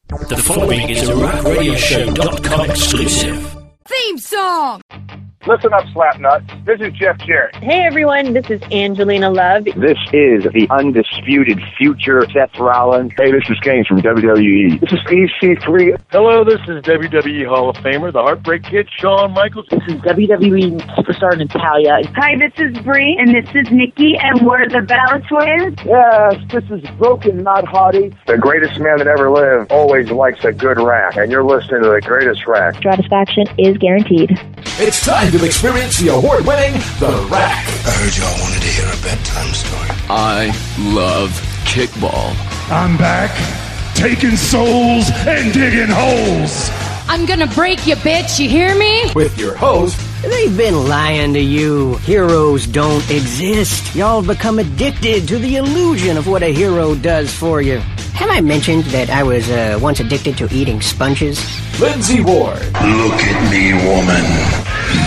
The following is a RackRadioShow.com exclusive. Theme song! Listen up, Slapnuts. This is Jeff Jarrett. Hey, everyone. This is Angelina Love. This is the undisputed future Seth Rollins. Hey, this is Kane from WWE. This is EC3. Hello, this is WWE Hall of Famer, the Heartbreak Kid, Shawn Michaels. This is WWE superstar Natalia. Hi, this is Bree, and this is Nikki, and we're the Bella Twins. Yes, this is Broken, not Hottie. The greatest man that ever lived always likes a good rack, and you're listening to the greatest rack. Satisfaction is guaranteed. It's time to experience the award-winning The Rack. I heard y'all wanted to hear a bedtime story. I love kickball. I'm back, taking souls and digging holes. I'm gonna break you, bitch, you hear me? With your host, they've been lying to you. Heroes don't exist. Y'all have become addicted to the illusion of what a hero does for you. Have I mentioned that I was once addicted to eating sponges? Lindsay Ward. Look at me, woman.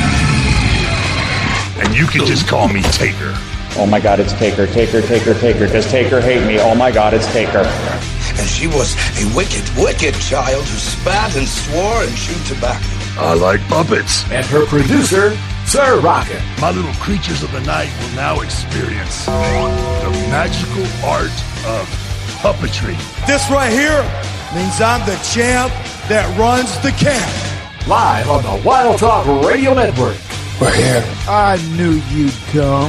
And you can just call me Taker. Oh my God, it's Taker, Taker, Taker, Taker. Does Taker hate me? Oh my God, it's Taker. And she was a wicked, wicked child who spat and swore and chewed tobacco. I like puppets. And her producer, Sir Rocket. My little creatures of the night will now experience the magical art of puppetry. This right here means I'm the champ that runs the camp. Live on the Wild Talk Radio Network. We're here. I knew you'd come.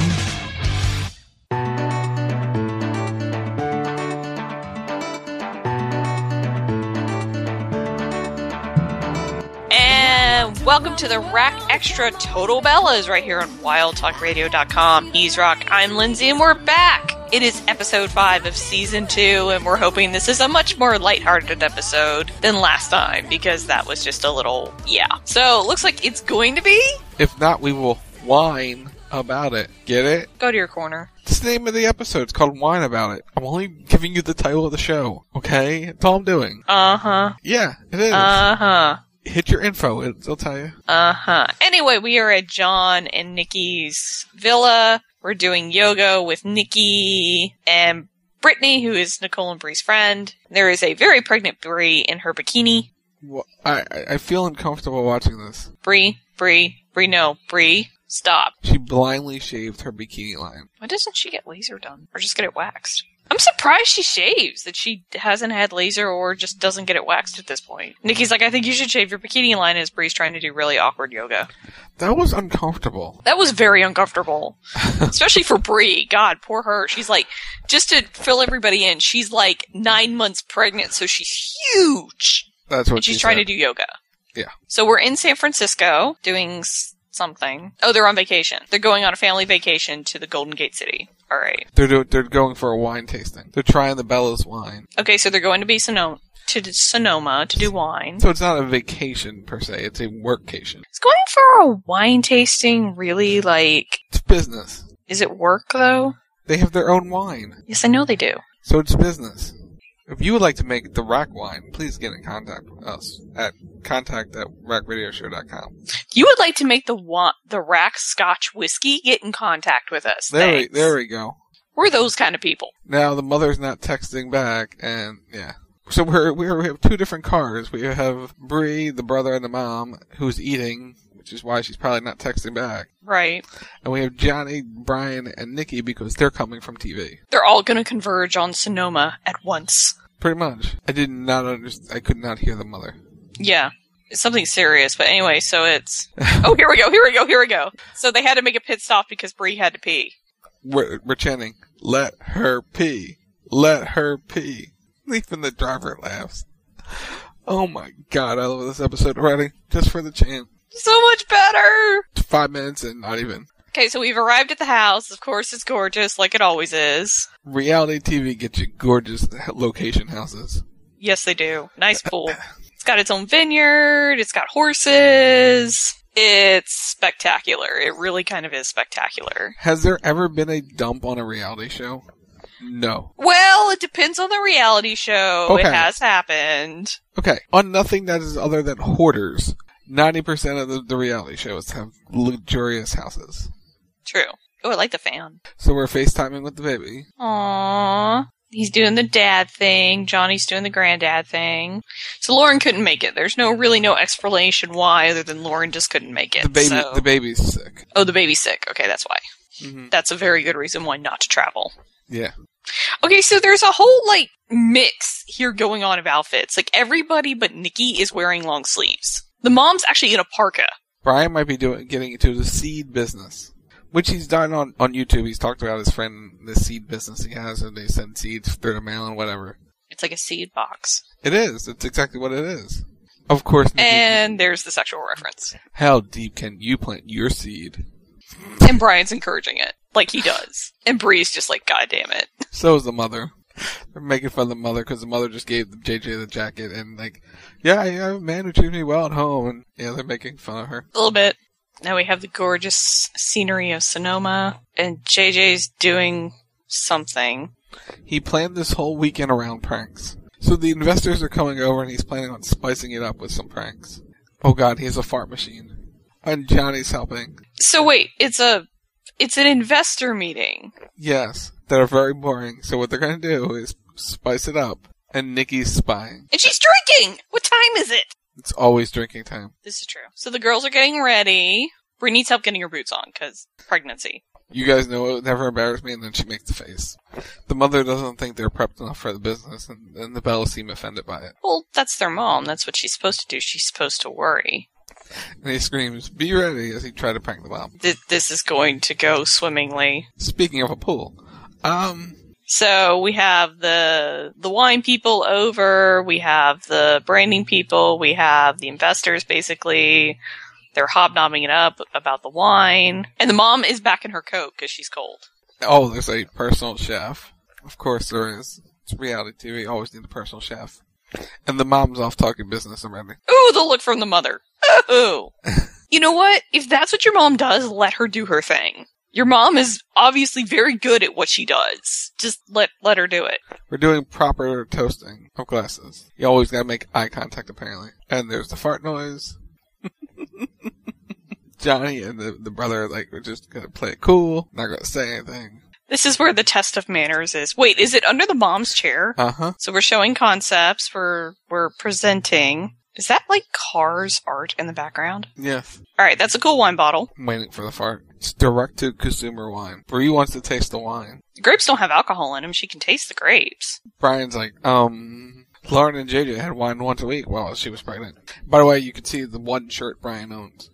And welcome to the Rack Extra Total Bellas right here on WildTalkRadio.com. He's Rock, I'm Lindsay, and we're back. It is episode 5 of season 2, and we're hoping this is a much more lighthearted episode than last time, because that was just a little, So, it looks like it's going to be. If not, we will whine about it. Get it? Go to your corner. It's the name of the episode. It's called Whine About It. I'm only giving you the title of the show, okay? That's all I'm doing. Uh-huh. Yeah, it is. Uh-huh. Hit your info. It'll tell you. Uh-huh. Anyway, we are at John and Nikki's villa. We're doing yoga with Nikki and Brittany, who is Nicole and Bree's friend. There is a very pregnant Bree in her bikini. Well, I feel uncomfortable watching this. Bree, no, Bree, stop. She blindly shaved her bikini line. Why doesn't she get laser done? Or just get it waxed? I'm surprised she shaves, that she hasn't had laser or just doesn't get it waxed at this point. Nikki's like, I think you should shave your bikini line, as Bree's trying to do really awkward yoga. That was uncomfortable. That was very uncomfortable. Especially for Bree. God, poor her. She's like, just to fill everybody in, she's like 9 months pregnant, so she's huge. That's what and she's trying to do yoga. Yeah. So we're in San Francisco doing something. Oh, they're on vacation. They're going on a family vacation to the Golden Gate City. All right. They're going for a wine tasting. They're trying the Bella's wine. Okay, so they're going to be Sonoma to do wine. So it's not a vacation per se. It's a workcation. Is going for a wine tasting really like... It's business. Is it work though? They have their own wine. Yes, I know they do. So it's business. If you would like to make the Rack wine, please get in contact with us at contact@rackradioshow.com. You would like to make the Rack Scotch whiskey? Get in contact with us. There we go. We're those kind of people. Now the mother's not texting back, and yeah. So we have two different cars. We have Bree, the brother and the mom, who's eating, which is why she's probably not texting back. Right. And we have Johnny, Brian, and Nikki because they're coming from TV. They're all going to converge on Sonoma at once. Pretty much. I did not understand. I could not hear the mother. Yeah. It's something serious, but anyway, so it's... Oh, here we go. So they had to make a pit stop because Bree had to pee. We're chanting, let her pee. Let her pee. Even the driver laughs. Oh my God, I love this episode already. Just for the chant. So much better! 5 minutes and not even. Okay, so we've arrived at the house. Of course, it's gorgeous, like it always is. Reality TV gets you gorgeous location houses. Yes, they do. Nice pool. It's got its own vineyard. It's got horses. It's spectacular. It really kind of is spectacular. Has there ever been a dump on a reality show? No. Well, it depends on the reality show. Okay. It has happened. Okay. On nothing that is other than hoarders, 90% of the reality shows have luxurious houses. True. Oh, I like the fan. So we're FaceTiming with the baby. Aww. He's doing the dad thing. Johnny's doing the granddad thing. So Lauren couldn't make it. There's really no explanation why, other than Lauren just couldn't make it. The baby's sick. Oh, the baby's sick. Okay, that's why. Mm-hmm. That's a very good reason why not to travel. Yeah. Okay, so there's a whole, mix here going on of outfits. Everybody but Nikki is wearing long sleeves. The mom's actually in a parka. Brian might be getting into the seed business, which he's done on YouTube. He's talked about his friend, the seed business he has, and they send seeds through the mail and whatever. It's like a seed box. It is. It's exactly what it is. Of course. Nikki, and there's the sexual reference. How deep can you plant your seed? And Brian's encouraging it, like he does. And Bree's just like, God damn it. So is the mother. They're making fun of the mother because the mother just gave JJ the jacket and yeah, I have a man who treats me well at home, and yeah, they're making fun of her. A little bit. Now we have the gorgeous scenery of Sonoma, and JJ's doing something. He planned this whole weekend around pranks. So the investors are coming over and he's planning on spicing it up with some pranks. Oh god, he has a fart machine. And Johnny's helping. So wait, it's an investor meeting. Yes, that are very boring. So what they're going to do is spice it up. And Nikki's spying. And she's drinking! What time is it? It's always drinking time. This is true. So the girls are getting ready. Bree needs help getting her boots on, because pregnancy. You guys know it would never embarrass me, and then she makes the face. The mother doesn't think they're prepped enough for the business, and the Bellas seem offended by it. Well, that's their mom. That's what she's supposed to do. She's supposed to worry. And he screams, "Be ready," as he tries to prank the mom. This is going to go swimmingly. Speaking of a pool, so we have the wine people over, we have the branding people, we have the investors, basically. They're hobnobbing it up about the wine. And the mom is back in her coat because she's cold. Oh, there's a personal chef. Of course there is. It's reality TV. You always need a personal chef. And the mom's off talking business already. Ooh, the look from the mother. Ooh. You know what? If that's what your mom does, let her do her thing. Your mom is obviously very good at what she does. Just let her do it. We're doing proper toasting of glasses. You always gotta make eye contact, apparently. And there's the fart noise. Johnny and the brother, we're just gonna play it cool. Not gonna say anything. This is where the test of manners is. Wait, is it under the mom's chair? Uh-huh. So we're showing concepts. We're presenting. Is that Cars art in the background? Yes. Alright, that's a cool wine bottle. I'm waiting for the fart. It's direct-to-consumer wine. Bree wants to taste the wine. The grapes don't have alcohol in them. She can taste the grapes. Brian's Lauren and JJ had wine once a week while she was pregnant. By the way, you can see the one shirt Brian owns.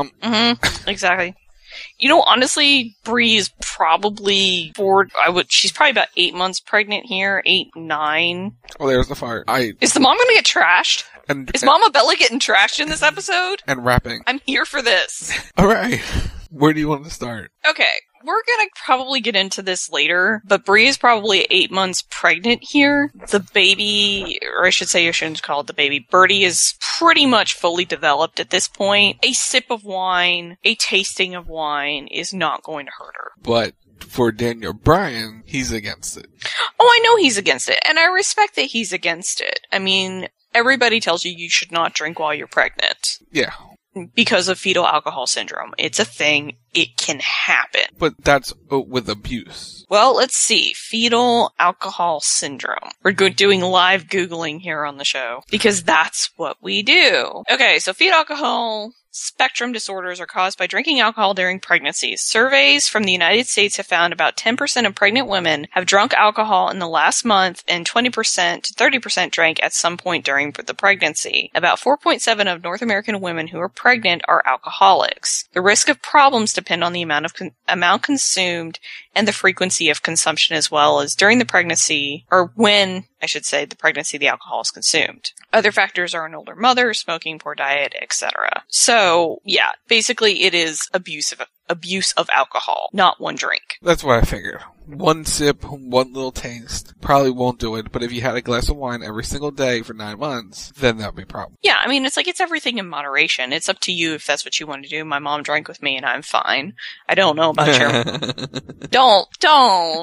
Exactly. You know, honestly, Bree is probably she's probably about 8 months pregnant here. 8, 9. Oh, there's the fart. Is the mom gonna get trashed? Is Mama Bella getting trashed in this episode? And rapping. I'm here for this. Alright. Where do you want to start? Okay. We're gonna probably get into this later, but Bree is probably 8 months pregnant here. The baby, or I should say, I shouldn't call it the baby, Birdie is pretty much fully developed at this point. A sip of wine, a tasting of wine is not going to hurt her. But for Daniel Bryan, he's against it. Oh, I know he's against it, and I respect that he's against it. I mean, everybody tells you should not drink while you're pregnant. Yeah. Because of fetal alcohol syndrome. It's a thing. It can happen. But that's with abuse. Well, let's see. Fetal alcohol syndrome. We're doing live Googling here on the show. Because that's what we do. Okay, so fetal alcohol spectrum disorders are caused by drinking alcohol during pregnancies. Surveys from the United States have found about 10% of pregnant women have drunk alcohol in the last month, and 20% to 30% drank at some point during the pregnancy. About 4.7 of North American women who are pregnant are alcoholics. The risk of problems depend on the amount consumed and the frequency of consumption, as well as during the pregnancy, or when, I should say, the pregnancy the alcohol is consumed. Other factors are an older mother, smoking, poor diet, etc. So, yeah, basically it is abuse of alcohol, not one drink. That's what I figured. One sip, one little taste, probably won't do it, but if you had a glass of wine every single day for 9 months, then that would be a problem. Yeah, I mean, it's everything in moderation. It's up to you if that's what you want to do. My mom drank with me and I'm fine. I don't know about your... Don't.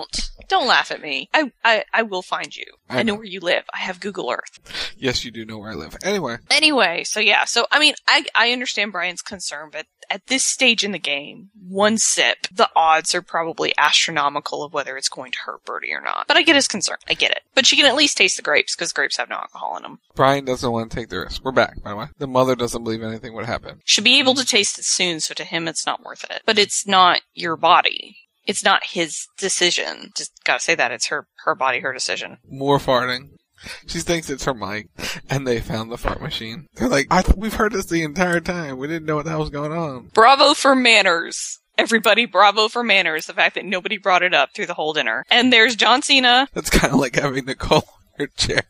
Don't laugh at me. I will find you. I know where you live. I have Google Earth. Yes, you do know where I live. Anyway, so yeah. So, I mean, I understand Brian's concern, but at this stage in the game, one sip, the odds are probably astronomical of whether it's going to hurt Birdie or not. But I get his concern. I get it. But she can at least taste the grapes, because grapes have no alcohol in them. Brian doesn't want to take the risk. We're back, by the way. The mother doesn't believe anything would happen. She'll be able to taste it soon, so to him it's not worth it. But it's not your body. It's not his decision. Just gotta say that. It's her body, her decision. More farting. She thinks it's her mic, and they found the fart machine. They're like, we've heard this the entire time. We didn't know what the hell was going on. Bravo for manners. Everybody, bravo for manners. The fact that nobody brought it up through the whole dinner. And there's John Cena. That's kind of like having Nicole in her chair.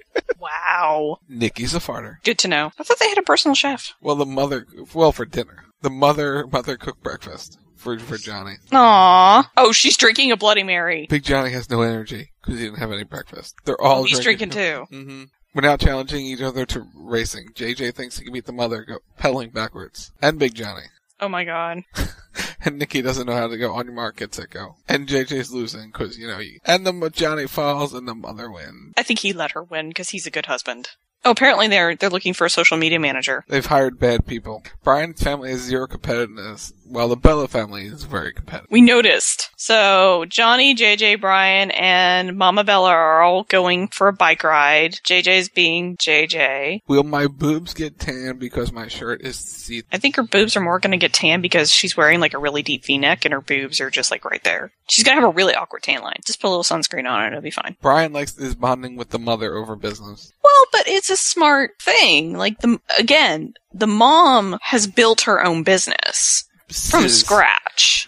Wow. Nikki's a farter. Good to know. I thought they had a personal chef. Well, for dinner. The mother cooked breakfast. For Johnny. Aww. Oh, she's drinking a Bloody Mary. Big Johnny has no energy because he didn't have any breakfast. They're all he's drinking too. Mm-hmm. We're now challenging each other to racing. JJ thinks he can beat the mother, pedaling backwards. And Big Johnny. Oh my god. And Nikki doesn't know how to go. On your mark, get set, go. And JJ's losing because, and Johnny falls and the mother wins. I think he let her win because he's a good husband. Oh, apparently they're looking for a social media manager. They've hired bad people. Brian's family has zero competitiveness, while the Bella family is very competitive. We noticed. So, Johnny, JJ, Brian, and Mama Bella are all going for a bike ride. JJ's being JJ. Will my boobs get tan because my shirt is see-through? I think her boobs are more going to get tan because she's wearing like a really deep V-neck and her boobs are just like right there. She's going to have a really awkward tan line. Just put a little sunscreen on it, it'll be fine. Brian likes his bonding with the mother over business. Well, but it's a smart thing. Like, the mom has built her own business. From scratch.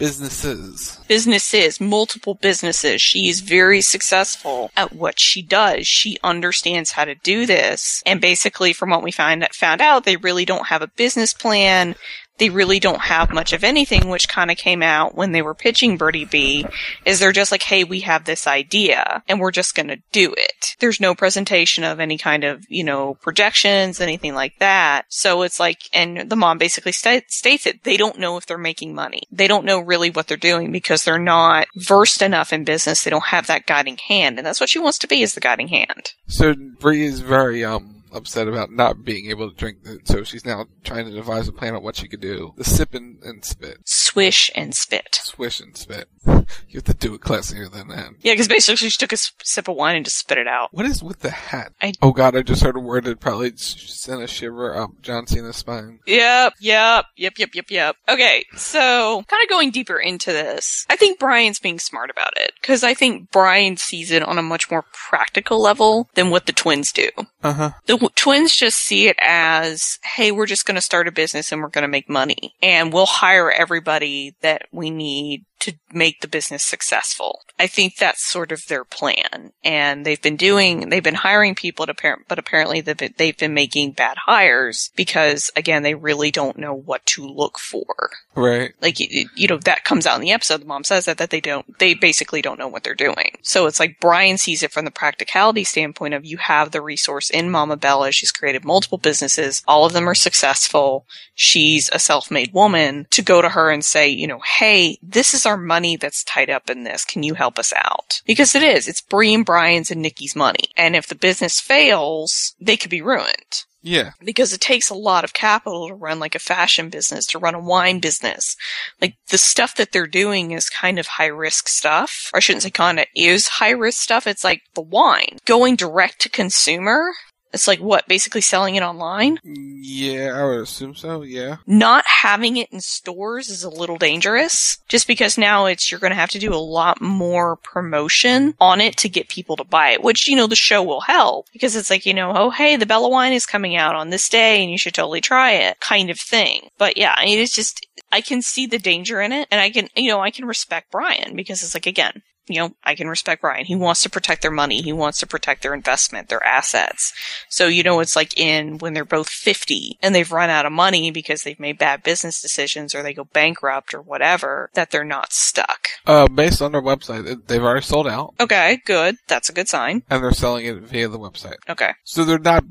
Businesses, multiple businesses. She is very successful at what she does. She understands how to do this. And basically, from what we found out, they really don't have a business plan. They really don't have much of anything, which kind of came out when they were pitching Birdie B, is they're just like, hey, we have this idea, and we're just gonna do it. There's no presentation of any kind of, projections, anything like that. So it's like, and the mom basically states it, they don't know if they're making money. They don't know really what they're doing because they're not versed enough in business. They don't have that guiding hand, and that's what she wants to be, is the guiding hand. So Bree is very, upset about not being able to drink it, so she's now trying to devise a plan on what she could do. The sip and spit. Swish and spit. Swish and spit. You have to do it classier than that. Yeah, because basically she took a sip of wine and just spit it out. What is with the hat? Oh god, I just heard a word that probably sent a shiver up John Cena's spine. Yep. Okay, so kind of going deeper into this, I think Brian's being smart about it, because I think Brian sees it on a much more practical level than what the twins do. Uh-huh. The twins just see it as, hey, we're just going to start a business and we're going to make money. And we'll hire everybody that we need to make the business successful. I think that's sort of their plan. And they've been hiring people, but apparently they've been making bad hires because, again, they really don't know what to look for. Right. Like, that comes out in the episode. The mom says that they basically don't know what they're doing. So it's like Brian sees it from the practicality standpoint of, you have the resource in Mama Bella. She's created multiple businesses. All of them are successful. She's a self-made woman. To go to her and say, hey, this is our money that's tied up in this. Can you help us out? Because it's Bree and Brian's and Nikki's money. And if the business fails, they could be ruined. Yeah. Because it takes a lot of capital to run like a fashion business, to run a wine business. Like, the stuff that they're doing is kind of high risk stuff. Or I shouldn't say kind of is high risk stuff. It's like the wine. Going direct to consumer. It's like, what, basically selling it online? Yeah, I would assume so, yeah. Not having it in stores is a little dangerous, just because now you're going to have to do a lot more promotion on it to get people to buy it, which, the show will help, because it's like, oh, hey, the Bella wine is coming out on this day and you should totally try it, kind of thing. But yeah, it's just, I can see the danger in it, and I can respect Brian, because it's like, again, I can respect Brian. He wants to protect their money. He wants to protect their investment, their assets. So, it's like when they're both 50 and they've run out of money because they've made bad business decisions or they go bankrupt or whatever, that they're not stuck. Based on their website, they've already sold out. Okay, good. That's a good sign. And they're selling it via the website. Okay. So they're not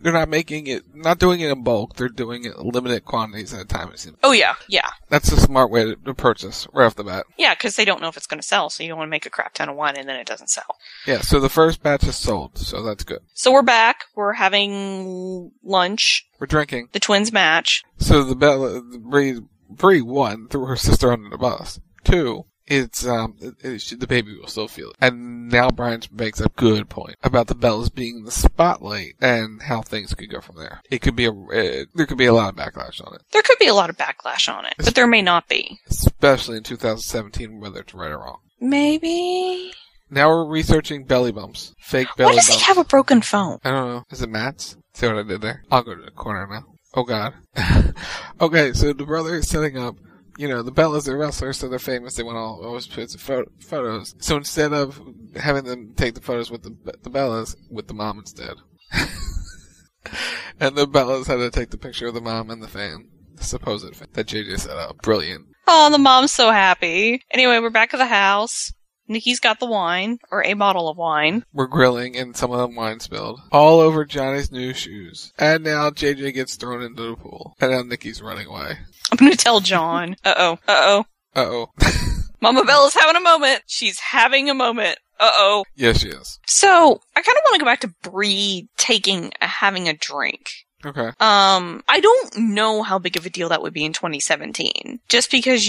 doing it in bulk. They're doing it in limited quantities at a time, it seems. Oh, yeah. That's a smart way to purchase right off the bat. Yeah, because they don't know if it's going to sell, so you don't want to make a crap ton of wine and then it doesn't sell. Yeah, so the first batch is sold, so that's good. So we're back. We're having lunch. We're drinking. The twins match. So Bree, one, threw her sister under the bus. Two, the baby will still feel it. And now Brian makes a good point about the Bellas being the spotlight and how things could go from there. There could be a lot of backlash on it. There could be a lot of backlash on it, but there may not be. Especially in 2017, whether it's right or wrong. Maybe. Now we're researching belly bumps. Fake belly bumps. Why does he have a broken phone? I don't know. Is it Matt's? See what I did there? I'll go to the corner now. Oh God. Okay, so the brother is setting up, the Bellas are wrestlers, so they're famous. They want to always put some photos. So instead of having them take the photos with the Bellas, with the mom instead. And the Bellas had to take the picture of the mom and the fan. The supposed fan that JJ set up. Brilliant. Oh, the mom's so happy. Anyway, we're back at the house. Nikki's got the wine, or a bottle of wine. We're grilling, and some of the wine spilled. All over Johnny's new shoes. And now JJ gets thrown into the pool. And now Nikki's running away. I'm gonna tell John. Uh-oh. Mama Bella's having a moment. She's having a moment. Uh-oh. Yes, she is. So, I kind of want to go back to Bree having a drink. Okay. I don't know how big of a deal that would be in 2017. Just because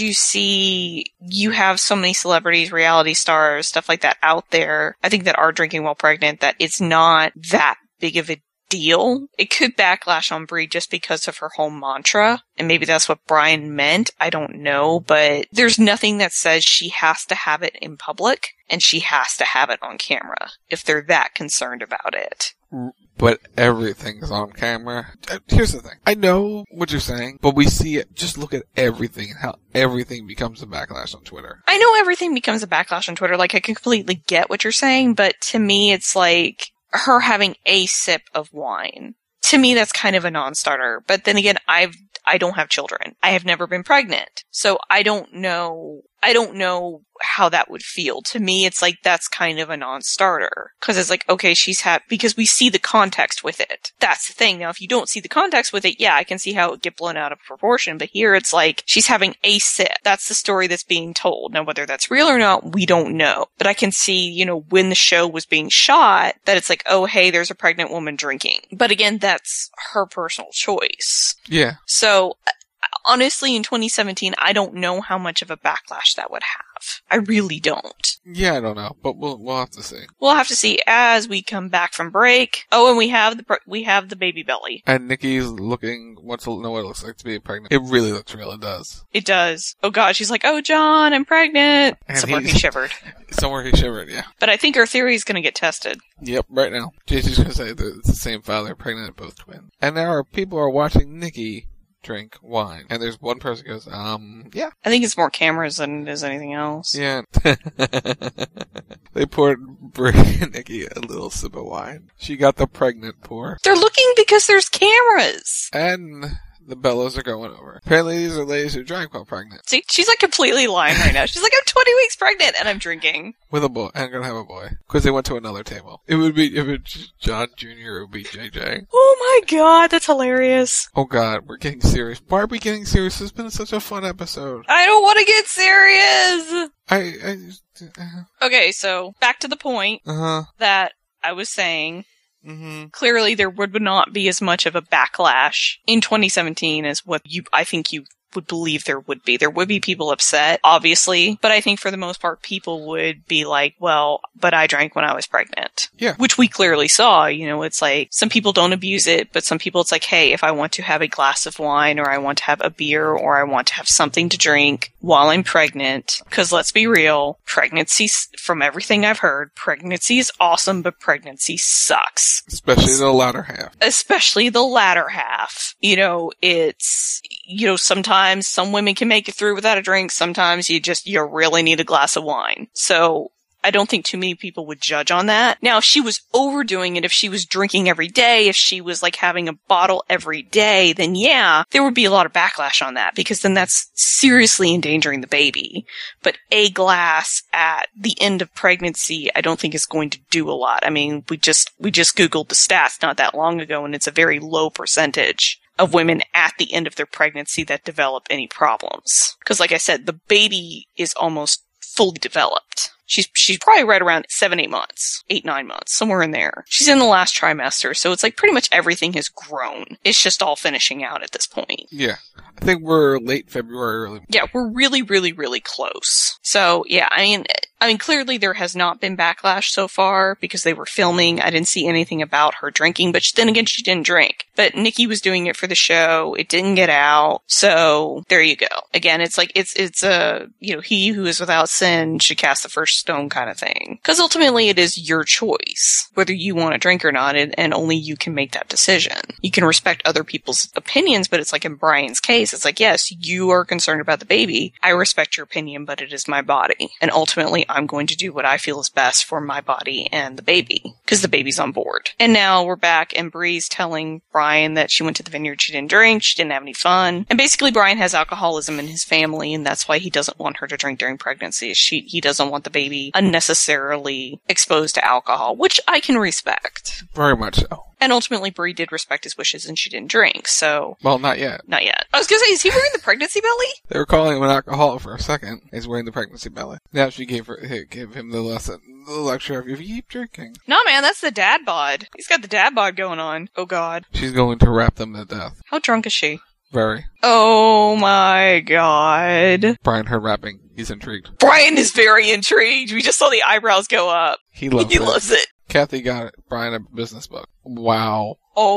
you have so many celebrities, reality stars, stuff like that out there, I think that are drinking while pregnant, that it's not that big of a deal. It could backlash on Bree just because of her whole mantra, and maybe that's what Brian meant. I don't know, but there's nothing that says she has to have it in public, and she has to have it on camera, if they're that concerned about it. But everything's on camera. Here's the thing. I know what you're saying, but we see it. Just look at everything and how everything becomes a backlash on Twitter. I know everything becomes a backlash on Twitter. Like, I completely get what you're saying, but to me, it's like her having a sip of wine. To me, that's kind of a non-starter. But then again, I don't have children. I have never been pregnant. So I don't know how that would feel. To me, it's like that's kind of a non-starter. Because it's like, okay, because we see the context with it. That's the thing. Now, if you don't see the context with it, yeah, I can see how it would get blown out of proportion. But here it's like, she's having a sip. That's the story that's being told. Now, whether that's real or not, we don't know. But I can see, when the show was being shot, that it's like, oh, hey, there's a pregnant woman drinking. But again, that's her personal choice. Yeah. So, honestly, in 2017, I don't know how much of a backlash that would have. I really don't. Yeah, I don't know, but we'll have to see. We'll have to see as we come back from break. Oh, and we have the baby belly. And Nikki's wants to know what it looks like to be pregnant. It really looks real. It does. It does. Oh God, she's like, oh John, I'm pregnant. And somewhere he shivered. Somewhere he shivered, yeah. But I think our theory is going to get tested. Yep, right now. JJ's going to say that it's the same father, pregnant, both twins. And now our people are watching Nikki drink wine. And there's one person who goes, yeah. I think it's more cameras than it is anything else. Yeah. They poured Brie and Nikki a little sip of wine. She got the pregnant pour. They're looking because there's cameras. And the Bellas are going over. Apparently these are ladies who drank while pregnant. See, she's like completely lying right now. She's like, I'm 20 weeks pregnant and I'm drinking. With a boy. I'm going to have a boy. Because they went to another table. If it's John Jr., it would be JJ. Oh my God, that's hilarious. Oh God, we're getting serious. Why are we getting serious? It's been such a fun episode. I don't want to get serious. Okay, so back to the point that I was saying. Mm-hmm. Clearly, there would not be as much of a backlash in 2017 as what I think you would believe there would be. There would be people upset, obviously, but I think for the most part, people would be like, well, but I drank when I was pregnant. Yeah. Which we clearly saw, it's like, some people don't abuse it, but some people it's like, hey, if I want to have a glass of wine, or I want to have a beer, or I want to have something to drink while I'm pregnant, because let's be real, pregnancy, from everything I've heard, pregnancy is awesome, but pregnancy sucks. Especially the latter half. Especially the latter half. It's, sometimes some women can make it through without a drink. Sometimes you really need a glass of wine. So I don't think too many people would judge on that. Now, if she was overdoing it, if she was drinking every day, if she was like having a bottle every day, then yeah, there would be a lot of backlash on that, because then that's seriously endangering the baby. But a glass at the end of pregnancy, I don't think is going to do a lot. I mean, we just Googled the stats not that long ago, and it's a very low percentage of women at the end of their pregnancy that develop any problems. Because like I said, the baby is almost fully developed. She's probably right around 7-8 months, 8-9 months, somewhere in there. She's in the last trimester, so it's like pretty much everything has grown. It's just all finishing out at this point. Yeah. I think we're late February, early. Yeah, we're really, really, really close. So, yeah, I mean, clearly there has not been backlash so far because they were filming. I didn't see anything about her drinking, but then again, she didn't drink. But Nikki was doing it for the show. It didn't get out. So there you go. Again, it's like, it's a, he who is without sin should cast the first stone kind of thing. Because ultimately it is your choice, whether you want to drink or not, and only you can make that decision. You can respect other people's opinions, but it's like in Brian's case, it's like, yes, you are concerned about the baby. I respect your opinion, but it is my body. And ultimately, I'm going to do what I feel is best for my body and the baby, because the baby's on board. And now we're back, and Bree's telling Brian that she went to the vineyard, she didn't drink, she didn't have any fun. And basically, Brian has alcoholism in his family, and that's why he doesn't want her to drink during pregnancy. He doesn't want the baby unnecessarily exposed to alcohol, which I can respect. Very much so. And ultimately, Bree did respect his wishes, and she didn't drink, so... Well, not yet. Not yet. I was gonna say, is he wearing the pregnancy belly? They were calling him an alcoholic for a second. He's wearing the pregnancy belly. Now she gave him the lesson, the lecture of, if you keep drinking. No, man, that's the dad bod. He's got the dad bod going on. Oh, God. She's going to rap them to death. How drunk is she? Very. Oh, my God. Brian, her rapping. He's intrigued. Brian is very intrigued. We just saw the eyebrows go up. He loves loves it. Kathy got it. Brian, a business book. Wow.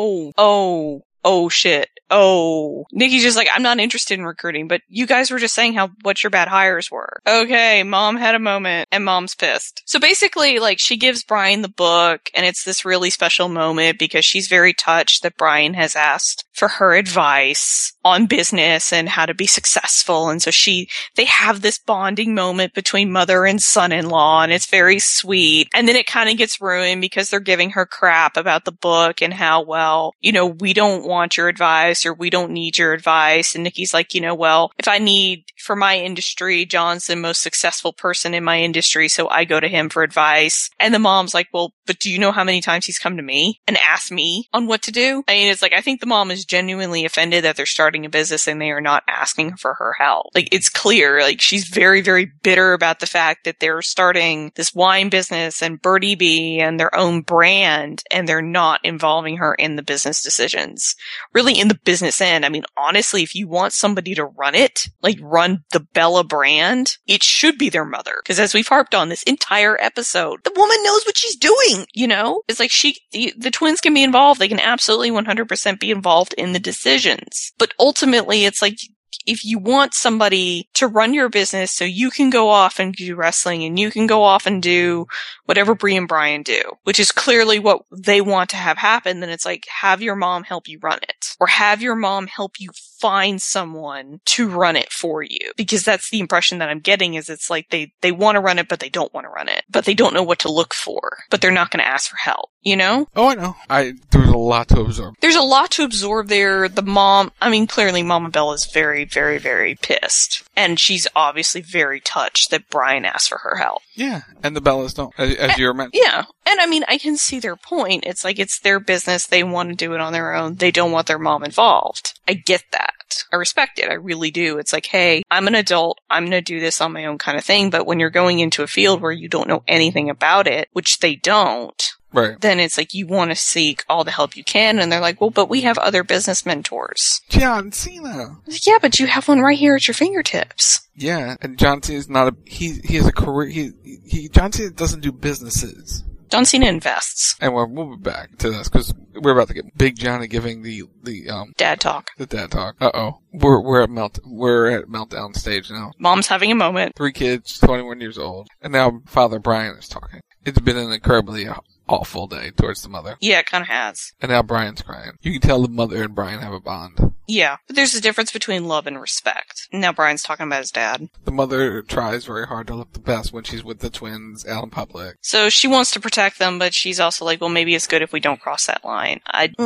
Oh, shit. Oh. Nikki's just like, I'm not interested in recruiting, but you guys were just saying what your bad hires were. Okay, mom had a moment, and mom's pissed. So basically, like, she gives Brian the book, and it's this really special moment because she's very touched that Brian has asked for her advice on business and how to be successful. And so they have this bonding moment between mother and son-in-law, and it's very sweet. And then it kind of gets ruined because they're giving her crap about the book and how, well, we don't want your advice, or we don't need your advice. And Nikki's like, well, if I need for my industry, John's the most successful person in my industry, so I go to him for advice. And the mom's like, well, but do you know how many times he's come to me and asked me on what to do? I mean, it's like, I think the mom is genuinely offended that they're starting a business and they are not asking for her help. Like, it's clear, like, she's very, very bitter about the fact that they're starting this wine business and Birdie Bee and their own brand, and they're not involving her in the business decisions. Really, in the business end, I mean, honestly, if you want somebody to run it, like run the Bella brand, it should be their mother. Because as we've harped on this entire episode, the woman knows what she's doing, It's like the twins can be involved. They can absolutely 100% be involved in the decisions. But ultimately, it's like, if you want somebody to run your business so you can go off and do wrestling and you can go off and do whatever Bree and Brian do, which is clearly what they want to have happen, then it's like, have your mom help you run it. Or have your mom help you find someone to run it for you. Because that's the impression that I'm getting, is it's like they want to run it, but they don't want to run it. But they don't know what to look for. But they're not going to ask for help. Oh, I know. There's a lot to absorb. There's a lot to absorb there. The mom, I mean, clearly Mama Bella is very, very, very pissed. And she's obviously very touched that Brian asked for her help. Yeah, and the Bellas don't, as you were mentioning. Yeah, and I mean, I can see their point. It's like, it's their business. They want to do it on their own. They don't want their mom involved. I get that. I respect it. I really do. It's like, hey, I'm an adult. I'm going to do this on my own kind of thing. But when you're going into a field where you don't know anything about it, which they don't, right, then it's like, you want to seek all the help you can. And they're like, well, but we have other business mentors. John Cena. Yeah, but you have one right here at your fingertips. Yeah, and John Cena's not he has a career. John Cena doesn't do businesses. John Cena invests. And we'll be back to this because we're about to get Big Johnny giving the dad talk. The dad talk. Uh-oh. We're at meltdown stage now. Mom's having a moment. 3 kids, 21 years old, and now Father Brian is talking. It's been an incredibly awful day towards the mother. Yeah, it kind of has. And now Brian's crying. You can tell the mother and Brian have a bond. Yeah, but there's a difference between love and respect. Now Brian's talking about his dad. The mother tries very hard to look the best when she's with the twins out in public. So she wants to protect them, but she's also like, well, maybe it's good if we don't cross that line.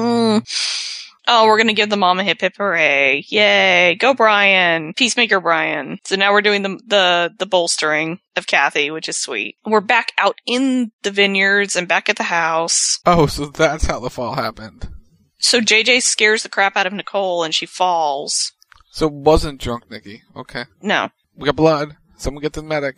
Oh, we're gonna give the mom a hip hip hooray. Yay. Go Brian. Peacemaker Brian. So now we're doing the bolstering of Kathy, which is sweet. We're back out in the vineyards and back at the house. Oh, so that's how the fall happened. So JJ scares the crap out of Nicole and she falls. So it wasn't drunk Nikki. Okay. No. We got blood. Someone get the medic.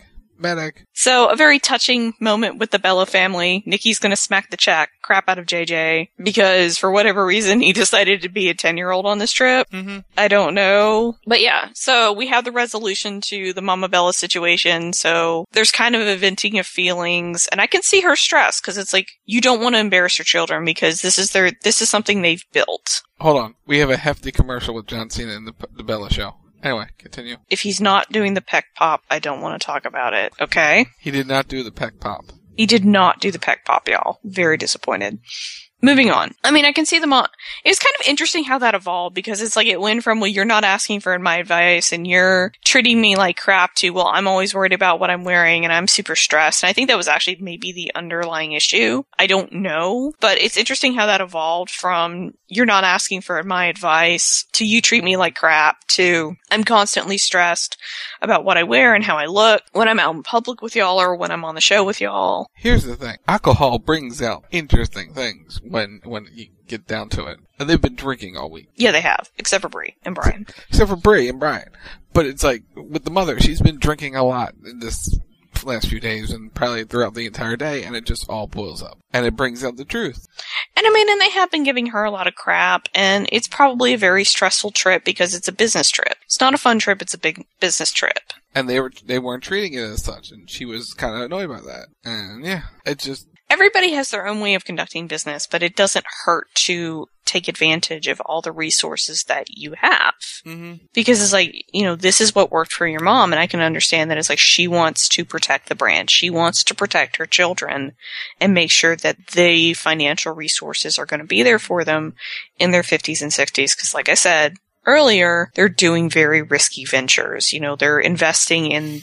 Medic. So, a very touching moment with the Bella family. Nikki's gonna smack the crap out of JJ because for whatever reason he decided to be a 10-year-old on this trip. Mm-hmm. I don't know. But yeah, so we have the resolution to the Mama Bella situation. So there's kind of a venting of feelings, and I can see her stress because it's like, you don't want to embarrass your children because this is something they've built. Hold on. We have a hefty commercial with John Cena in the Bella show. Anyway, continue. If he's not doing the peck pop, I don't want to talk about it, okay? He did not do the peck pop. He did not do the peck pop, y'all. Very disappointed. Moving on. I mean, I can see them all. It's kind of interesting how that evolved because it's like it went from, well, you're not asking for my advice and you're treating me like crap to, well, I'm always worried about what I'm wearing and I'm super stressed. And I think that was actually maybe the underlying issue. I don't know. But it's interesting how that evolved from you're not asking for my advice to you treat me like crap to I'm constantly stressed about what I wear and how I look when I'm out in public with y'all or when I'm on the show with y'all. Here's the thing. Alcohol brings out interesting things when you get down to it. And they've been drinking all week. Yeah, they have. Except for Brie and Brian. Except for Brie and Brian. But it's like, with the mother, she's been drinking a lot in this last few days and probably throughout the entire day, and it just all boils up. And it brings out the truth. And I mean, and they have been giving her a lot of crap, and it's probably a very stressful trip because it's a business trip. It's not a fun trip, it's a big business trip. And they weren't treating it as such, and she was kind of annoyed by that. And yeah, it just... Everybody has their own way of conducting business, but it doesn't hurt to take advantage of all the resources that you have. Mm-hmm. Because it's like, you know, this is what worked for your mom, and I can understand that it's like she wants to protect the brand. She wants to protect her children and make sure that the financial resources are going to be there for them in their 50s and 60s. Because like I said earlier, they're doing very risky ventures. You know, they're investing in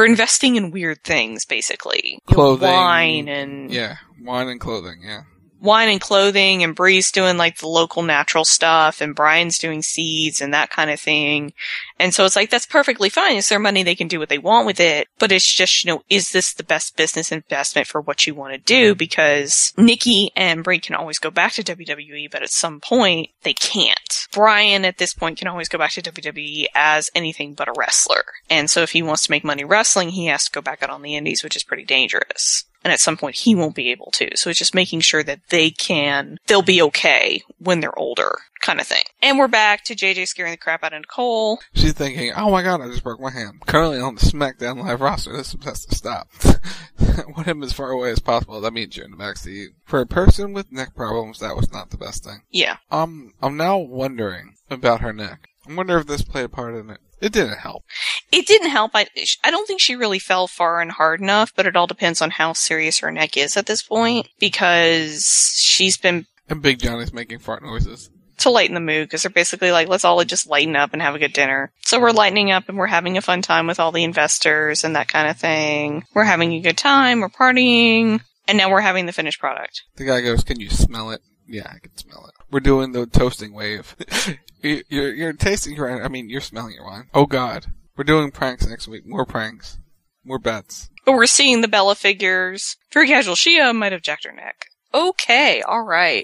weird things, basically. Clothing. Wine and... Yeah, wine and clothing, yeah. Wine and clothing, and Brie's doing like the local natural stuff, and Brian's doing seeds and that kind of thing. And so it's like, that's perfectly fine. It's their money. They can do what they want with it. But it's just, you know, is this the best business investment for what you want to do? Because Nikki and Brie can always go back to WWE, but at some point, they can't. Brian, at this point, can always go back to WWE as anything but a wrestler. And so if he wants to make money wrestling, he has to go back out on the indies, which is pretty dangerous. And at some point, he won't be able to. So it's just making sure that they'll be okay when they're older, kind of thing. And we're back to JJ scaring the crap out of Nicole. She's thinking, oh my god, I just broke my hand. Currently on the SmackDown Live roster, this has to stop. Want him as far away as possible. That means you're in the backseat. For a person with neck problems, that was not the best thing. Yeah. I'm now wondering about her neck. I wonder if this played a part in it. It didn't help. It didn't help. I don't think she really fell far and hard enough, but it all depends on how serious her neck is at this point, because she's been... And Big Johnny's making fart noises. To lighten the mood, because they're basically like, let's all just lighten up and have a good dinner. So we're lightening up and we're having a fun time with all the investors and that kind of thing. We're having a good time, we're partying, and now we're having the finished product. The guy goes, can you smell it? Yeah, I can smell it. We're doing the toasting wave. You're tasting your wine. I mean, you're smelling your wine. Oh god. We're doing pranks next week. More pranks. More bets. But we're seeing the Bella figures. Very casual. She might have jacked her neck. Okay, alright.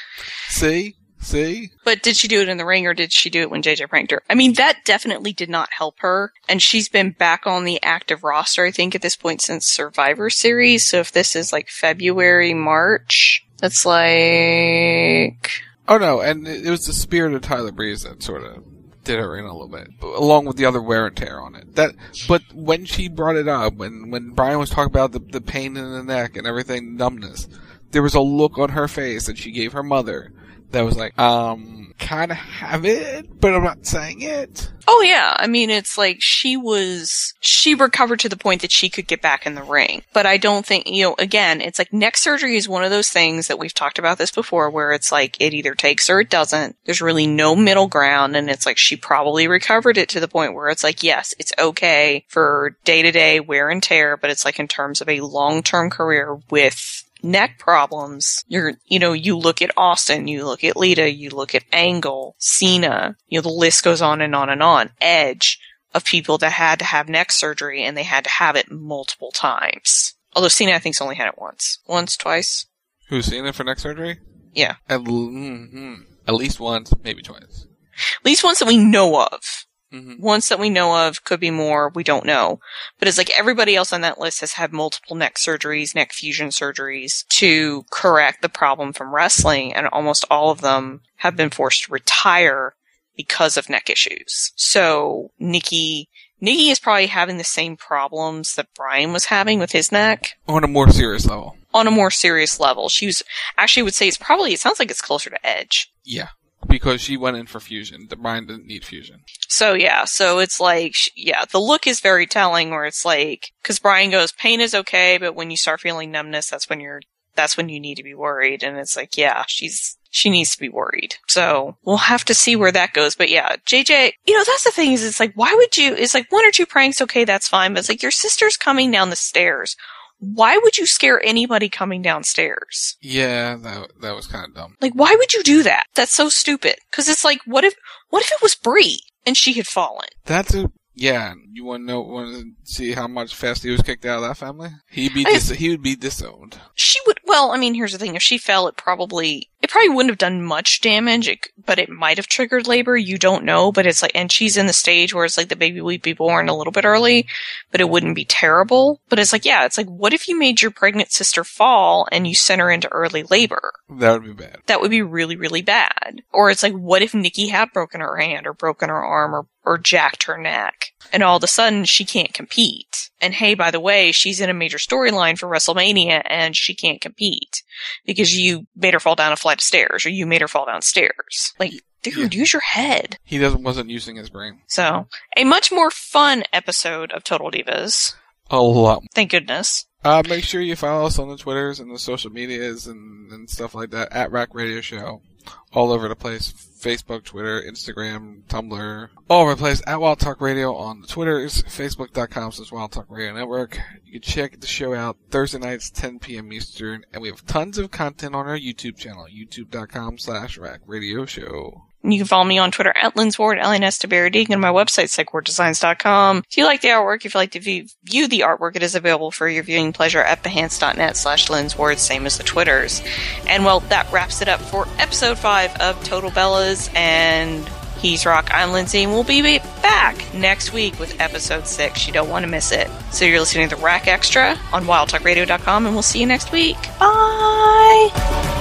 See? But did she do it in the ring or did she do it when JJ pranked her? I mean, that definitely did not help her. And she's been back on the active roster, I think, at this point since Survivor Series. So if this is like February, March, that's like... Oh no, and it was the spirit of Tyler Breeze that sort of did her in a little bit, along with the other wear and tear on it. But when she brought it up, when Brian was talking about the pain in the neck and everything, numbness, there was a look on her face that she gave her mother that was like, kind of have it, but I'm not saying it. Oh yeah, I mean, it's like she recovered to the point that she could get back in the ring. But I don't think, again, it's like neck surgery is one of those things that we've talked about this before where it's like it either takes or it doesn't. There's really no middle ground, and it's like she probably recovered it to the point where it's like, yes, it's okay for day-to-day wear and tear, but it's like in terms of a long-term career with neck problems, you look at Austin, you look at Lita, you look at Angle, Cena, the list goes on and on and on. Edge, of people that had to have neck surgery and they had to have it multiple times. Although Cena, I think, only had it once. Once, twice. Who's Cena for neck surgery? Yeah. At least once, maybe twice. At least once that we know of. Ones that we know of, could be more, we don't know. But it's like everybody else on that list has had multiple neck surgeries, neck fusion surgeries to correct the problem from wrestling, and almost all of them have been forced to retire because of neck issues. So Nikki is probably having the same problems that Brian was having with his neck. On a more serious level. On a more serious level. She was, actually would say it sounds like it's closer to Edge. Yeah. Because she went in for fusion. Brian didn't need fusion. So it's like, the look is very telling where it's like, cause Brian goes, pain is okay, but when you start feeling numbness, that's when you need to be worried. And it's like, she needs to be worried. So we'll have to see where that goes. But yeah, JJ, that's the thing is it's like, why would you, it's like 1 or 2 pranks, okay, that's fine. But it's like your sister's coming down the stairs. Why would you scare anybody coming downstairs? Yeah, that was kind of dumb. Like, why would you do that? That's so stupid. Cause it's like, what if it was Brie and she had fallen? You want to see how much fast he was kicked out of that family? He would be disowned. She would, here's the thing. If she fell, it probably wouldn't have done much damage, but it might have triggered labor. You don't know, but it's like, and she's in the stage where it's like the baby would be born a little bit early, but it wouldn't be terrible. But it's like, what if you made your pregnant sister fall and you sent her into early labor? That would be bad. That would be really, really bad. Or it's like, what if Nikki had broken her hand or broken her arm or jacked her neck, and all of a sudden she can't compete? And hey, by the way, she's in a major storyline for WrestleMania and she can't compete because you made her fall down a flight of stairs or you made her fall downstairs. Like, dude, use your head. He wasn't using his brain. So, a much more fun episode of Total Divas. A lot. Thank goodness. Make sure you follow us on the Twitters and the social medias and stuff like that at Rack Radio Show. All over the place. Facebook, Twitter, Instagram, Tumblr. All over the place. At Wild Talk Radio on the Twitters. Facebook.com/Wild Talk Radio Network. You can check the show out Thursday nights, 10 p.m. Eastern. And we have tons of content on our YouTube channel. YouTube.com/Rack Radio Show. You can follow me on Twitter at Linsward, LNSTaberity, and my website, psychwarddesigns.com. If you like the artwork, if you like to view the artwork, it is available for your viewing pleasure at behance.net/Linsward, same as the Twitters. And well, that wraps it up for episode 5 of Total Bellas, and he's Rock, I'm Lindsay, and we'll be back next week with episode 6. You don't want to miss it. So you're listening to the Rack Extra on wildtalkradio.com, and we'll see you next week. Bye!